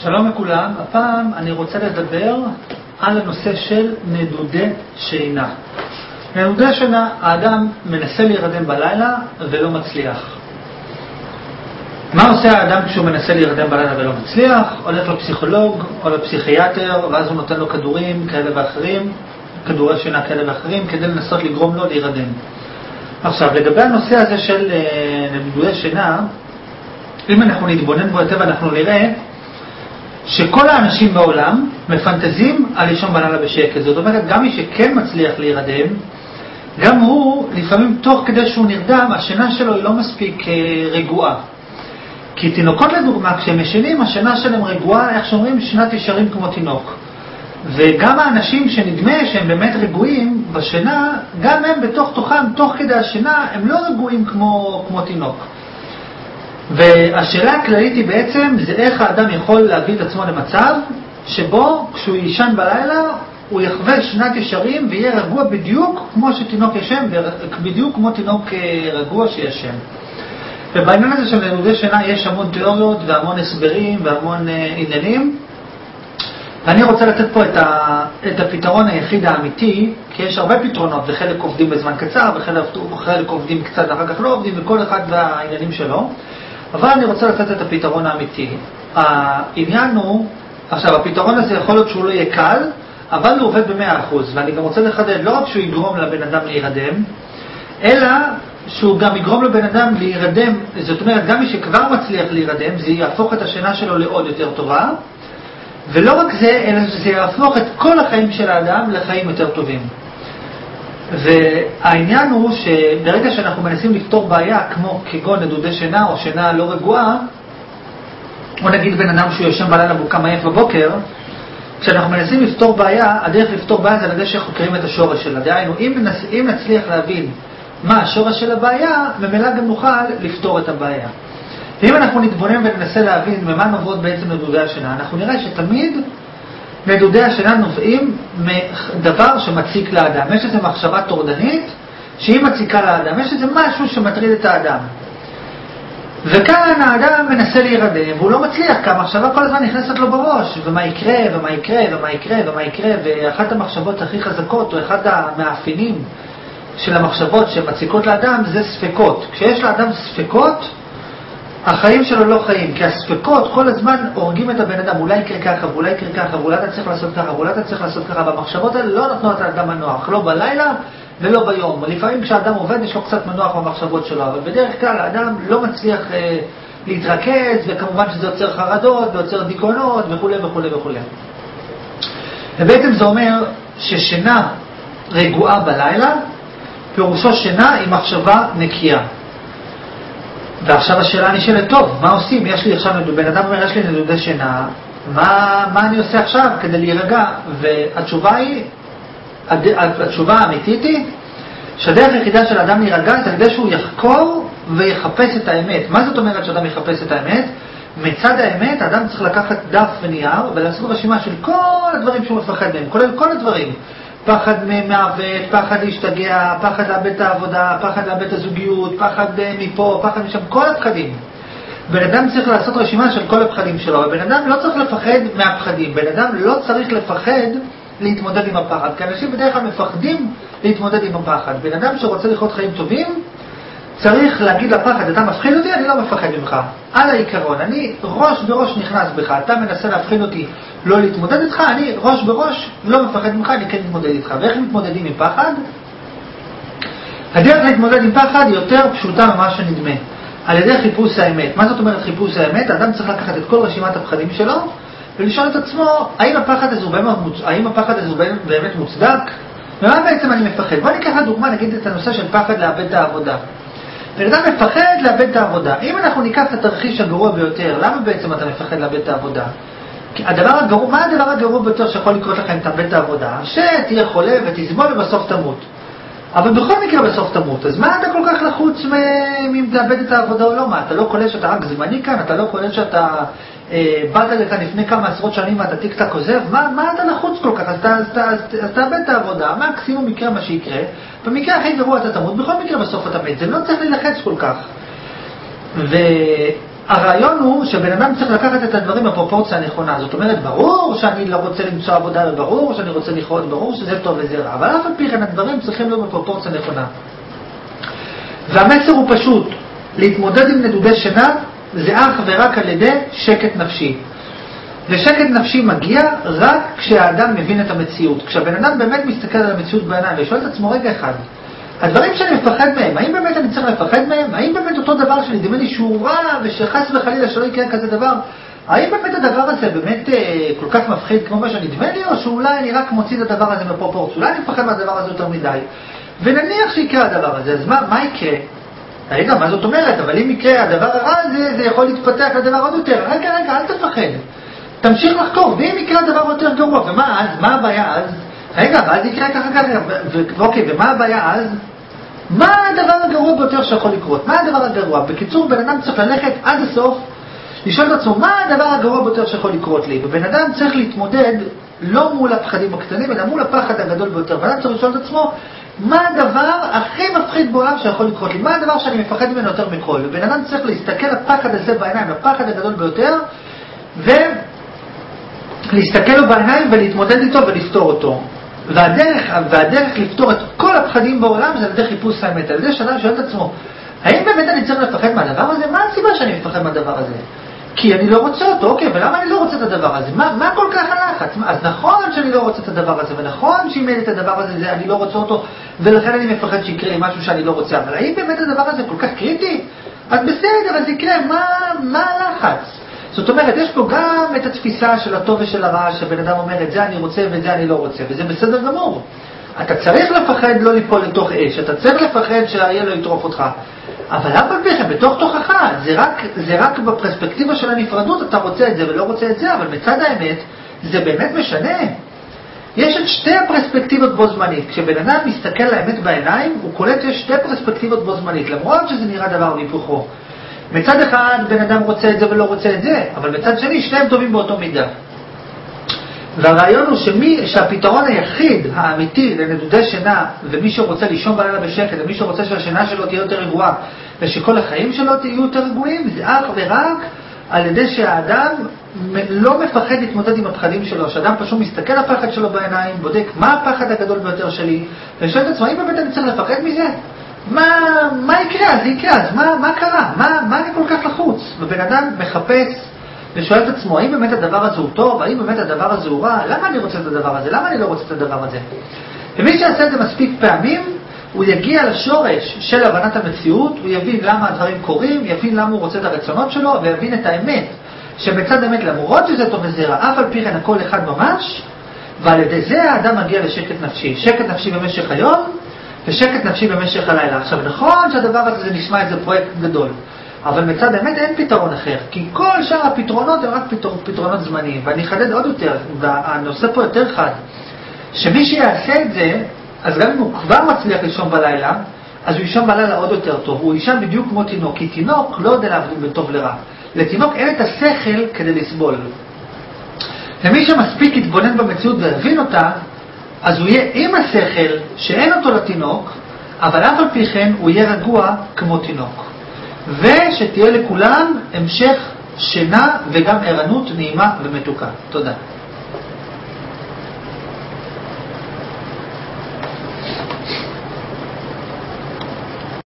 שלום לכולם, הפעם אני רוצה לדבר על הנושא של נדודי שינה. נדודי שינה, האדם מנסה להירדם בלילה ולא מצליח. מה עושה האדם כשהוא מנסה להירדם בלילה ולא מצליח? הולך לפסיכולוג או לפסיכיאטר, ואז הוא נותן לו כדורים כאלה ואחרים, כדורי שינה כאלה ואחרים, כדי לנסות לגרום לו להירדם. עכשיו, לגבי הנושא הזה של נדודי שינה, אם אנחנו נתבונן בו היטב, אנחנו נראה שכל האנשים בעולם מפנטזים על לישון בלילה בשקט. זאת אומרת, גם מי שכן מצליח להירדם, גם הוא, לפעמים תוך כדי שהוא נרדם, השינה שלו היא לא מספיק רגועה. כי תינוקות לדוגמה, כשהם ישנים, השינה שלהם רגועה, איך שאומרים, שנת ישרים כמו תינוק. וגם האנשים שנדמה שהם באמת רגועים בשינה, גם הם בתוך תוכם, תוך כדי השינה, הם לא רגועים כמו תינוק. והשאלה הכללית היא בעצם, זה איך האדם יכול להביא את עצמו למצב שבו כשהוא יישן בלילה, הוא יחווה שנת ישרים ויהיה רגוע בדיוק כמו שתינוק ישן, בדיוק כמו תינוק רגוע שישן. ובעניין הזה של נדודי שינה יש המון תיאוריות והמון הסברים והמון עניינים. ואני רוצה לתת פה את הפתרון היחיד האמיתי, כי יש הרבה פתרונות, וחלק עובדים בזמן קצר, וחלק עובדים קצת אחר כך לא עובדים, וכל אחד והעניינים שלו. אבל אני רוצה לתת את הפתרון האמיתי. העניין הוא, עכשיו הפתרון הזה יכול להיות שהוא לא יהיה קל, אבל הוא עובד ב100%. ואני גם רוצה לחדד, לא רק שהוא יגרום לבן אדם להירדם, אלא שהוא גם יגרום לבן אדם להירדם, זאת אומרת, גם מי שכבר מצליח להירדם, זה יהפוך את השינה שלו לעוד יותר טובה, ולא רק זה, אלא שזה יהפוך את כל החיים של האדם לחיים יותר טובים. והעניין הוא שברגע שאנחנו מנסים לפתור בעיה כמו כגון נדודי שינה או שינה לא רגועה, או נגיד בן אדם שהוא יושן בלילה והוא קם עייף בבוקר, כשאנחנו מנסים לפתור בעיה, הדרך לפתור בעיה זה על ידי שחוקרים את השורש שלה. דהיינו, אם נצליח להבין מה השורש של הבעיה, ממילא גם נוכל לפתור את הבעיה. ואם אנחנו נתבונן וננסה להבין ממה נובעות בעצם נדודי השינה, אנחנו נראה שתמיד נדודי השינה נובעים מדבר שמציק לאדם. יש איזו מחשבה טורדנית שהיא מציקה לאדם. יש איזה משהו שמטריד את האדם. וכאן האדם מנסה להירדם, והוא לא מצליח, כי המחשבה כל הזמן נכנסת לו בראש. ומה יקרה, ומה יקרה, ומה יקרה, ומה יקרה. ואחת המחשבות הכי חזקות, או אחד המאפיינים של המחשבות שמציקות לאדם, זה ספקות. כשיש לאדם ספקות, החיים שלו לא חיים, כי הספקות כל הזמן הורגים את הבן אדם, אולי יקרה ככה, ואולי יקרה ככה, ואולי אתה צריך לעשות ככה, ואולי אתה צריך לעשות ככה, והמחשבות האלה לא נותנות לאדם מנוח, לא בלילה ולא ביום. לפעמים כשאדם עובד יש לו קצת מנוח במחשבות שלו, אבל בדרך כלל האדם לא מצליח להתרכז, וכמובן שזה יוצר חרדות, ויוצר דיכאונות, וכו' וכו' וכו'. ובעצם זה אומר ששינה רגועה בלילה, פירושו שינה עם מחשבה נקייה. ועכשיו השאלה נשאלת, טוב, מה עושים? יש לי עכשיו, בן אדם אומר, יש לי נדודי שינה, מה אני עושה עכשיו כדי להירגע? והתשובה היא, התשובה האמיתית היא, שהדרך היחידה של האדם להירגע זה על ידי שהוא יחקור ויחפש את האמת. מה זאת אומרת שאדם יחפש את האמת? מצד האמת, האדם צריך לקחת דף ונייר ולעשות רשימה של כל הדברים שהוא מפחד מהם, כולל כל הדברים. פחד מעוות, פחד להשתגע, פחד לאבד את העבודה, פחד לאבד את הזוגיות, פחד מפה, פחד משם, כל הפחדים. בן אדם צריך לעשות רשימה של כל הפחדים שלו, ובן אדם לא צריך לפחד מהפחדים, בן אדם לא צריך לפחד להתמודד עם הפחד, כי אנשים בדרך כלל מפחדים להתמודד עם הפחד. בן אדם שרוצה לחיות חיים טובים, צריך להגיד לפחד, אתה מפחיד אותי, אני לא מפחד ממך. על העיקרון, אני ראש בראש נכנס בך, אתה מנסה להפחיד אותי לא להתמודד איתך, אני ראש בראש לא מפחד ממך, אני כן מתמודד איתך. ואיך מתמודדים עם פחד? הדרך להתמודד עם פחד היא יותר פשוטה ממה שנדמה. על ידי חיפוש האמת. מה זאת אומרת חיפוש האמת? האדם צריך לקחת את כל רשימת הפחדים שלו, ולשאול את עצמו, האם הפחד הזה באמת מוצדק? ומה בעצם אני מפחד? בוא ניקח לדוגמה, נגיד את הנושא של פחד לאבד את העבודה. בן אדם מפחד לאבד את העבודה. אם אנחנו ניקח את התרחיש הגרוע ביותר, למה בעצם אתה מפחד לאבד את העבודה? מה הדבר הגרוע ביותר שיכול לקרות לך אם תאבד את העבודה? שתהיה חולה ותסבול ובסוף תמות. אבל בכל מקרה בסוף תמות. אז מה אתה כל כך לחוץ אם תאבד את העבודה או לא? מה, אתה לא קולט שאתה רק זמני כאן? אתה לא קולט שאתה באת לכאן לפני כמה עשרות שנים ואתה טיק-טק עוזב? מה אתה לחוץ כל כך? אז תאבד את העבודה. מה מקסימום מקרה מה שיקרה? במקרה הכי גרוע אתה תמות. בכל מקרה בסוף אתה מת. זה לא צריך להילחץ כל כך. הרעיון הוא שבן אדם צריך לקחת את הדברים בפרופורציה הנכונה. זאת אומרת, ברור שאני לא רוצה למצוא עבודה, וברור שאני רוצה לחיות, ברור שזה טוב וזה רע, אבל אף על פי כן הדברים צריכים להיות בפרופורציה נכונה. והמסר הוא פשוט, להתמודד עם נדודי שינה זה אך ורק על ידי שקט נפשי. ושקט נפשי מגיע רק כשהאדם מבין את המציאות. כשהבן אדם באמת מסתכל על המציאות בעיניים ושואל את עצמו רגע אחד, הדברים שאני מפחד מהם, האם באמת אני צריך לפחד מהם? האם באמת אותו דבר שנדמה לי שהוא רע ושחס וחלילה שלא יקרה כזה דבר? האם באמת הדבר הזה באמת כל כך מפחיד כמו מה שנדמה לי, או שאולי אני רק מוציא את הדבר הזה מפרופורציה? אולי אני מפחד מהדבר הזה יותר מדי. ונניח שיקרה הדבר הזה, אז מה יקרה? רגע, מה זאת אומרת? אבל אם יקרה הדבר הרע הזה, זה יכול להתפתח לדבר עוד יותר. רגע, אל תפחד. תמשיך לחקור, ואם יקרה הדבר יותר גרוע, ומה אז? מה הבעיה אז? רגע, ואז יקרה ככה, ואוקיי, ומה הבעיה אז? מה הדבר הגרוע ביותר שיכול לקרות? מה הדבר הגרוע? בקיצור, בן אדם צריך ללכת עד הסוף, לשאול את עצמו, מה הדבר הגרוע ביותר שיכול לקרות לי? ובן אדם צריך להתמודד לא מול הפחדים הקטנים, אלא מול הפחד הגדול ביותר. בן אדם צריך לשאול את עצמו, מה הדבר הכי מפחיד בעולם שיכול לקרות לי? מה הדבר שאני מפחד ממנו יותר מכל? ובן אדם צריך להסתכל לפחד הזה בעיניים, לפחד הגדול ביותר, ולהסתכל לו בעיניים ולהתמודד איתו ולפתור אותו. והדרך לפתור את כל הפחדים בעולם זה על ידי חיפוש האמת. על ידי שאדם שואל את עצמו, האם באמת אני צריך לפחד מהדבר הזה? מה הסיבה שאני מפחד מהדבר הזה? כי אני לא רוצה אותו, אוקיי, ולמה אני לא רוצה את הדבר הזה? מה כל כך הלחץ? אז נכון שאני לא רוצה את הדבר הזה, ונכון שאם אין את הדבר הזה, אני לא רוצה אותו, ולכן אני מפחד שיקרה לי משהו שאני לא רוצה. אבל האם באמת הדבר הזה כל כך קריטי? אז בסדר, אז יקרה, מה הלחץ? זאת אומרת, יש פה גם את התפיסה של הטוב ושל הרע, שבן אדם אומר, את זה אני רוצה ואת זה אני לא רוצה, וזה בסדר גמור. אתה צריך לפחד לא ליפול לתוך אש, אתה צריך לפחד שהאריה לא יטרוף אותך. אבל אף על פי כן, בתוך תוכך, זה רק בפרספקטיבה של הנפרדות, אתה רוצה את זה ולא רוצה את זה, אבל מצד האמת, זה באמת משנה. יש את שתי הפרספקטיבות בו זמנית. כשבן אדם מסתכל לאמת בעיניים, הוא קולט יש שתי פרספקטיבות בו זמנית, למרות שזה נראה דבר והיפוכו. מצד אחד, בן אדם רוצה את זה ולא רוצה את זה, אבל מצד שני, שניהם טובים באותו מידה. והרעיון הוא שהפתרון היחיד, האמיתי, לנדודי שינה, ומי שרוצה לישון בלילה בשקט, ומי שרוצה שהשינה שלו תהיה יותר רגועה, ושכל החיים שלו תהיו יותר רגועים, זה אך ורק על ידי שהאדם לא מפחד להתמודד עם הפחדים שלו, שהאדם פשוט מסתכל לפחד שלו בעיניים, בודק מה הפחד הגדול ביותר שלי, ושואל את עצמו, האם באמת אני צריך לפחד מזה? מה יקרה? אז יקרה, אז מה קרה? מה אני כל כך לחוץ? ובן אדם מחפש ושואל את עצמו, האם באמת הדבר הזה הוא טוב? האם באמת הדבר הזה הוא רע? למה אני רוצה את הדבר הזה? למה אני לא רוצה את הדבר הזה? ומי שעשה את זה מספיק פעמים, הוא יגיע לשורש של הבנת המציאות, הוא יבין למה הדברים קורים, יבין למה הוא רוצה את הרצונות שלו, ויבין את האמת. שבצד האמת, למרות שזה טוב וזה רע, אף על פי כן הכל אחד ממש, ועל ידי זה האדם מגיע לשקט נפשי. שקט נפשי במשך היום, ושקט נפשי במשך הלילה. עכשיו, נכון שהדבר הזה נשמע איזה פרויקט גדול, אבל מצד האמת אין פתרון אחר, כי כל שאר הפתרונות הם רק פתרונות זמניים. ואני אחדד עוד יותר, והנושא פה יותר חד, שמי שיעשה את זה, אז גם אם הוא כבר מצליח לישון בלילה, אז הוא יישן בלילה עוד יותר טוב. הוא יישן בדיוק כמו תינוק, כי תינוק לא יודע להבדיל בין טוב לרע. לתינוק אין את השכל כדי לסבול. למי שמספיק יתבונן במציאות ויבין אותה, אז הוא יהיה עם השכל שאין אותו לתינוק, אבל אף על פי כן הוא יהיה רגוע כמו תינוק. ושתהיה לכולם המשך שינה וגם ערנות נעימה ומתוקה. תודה.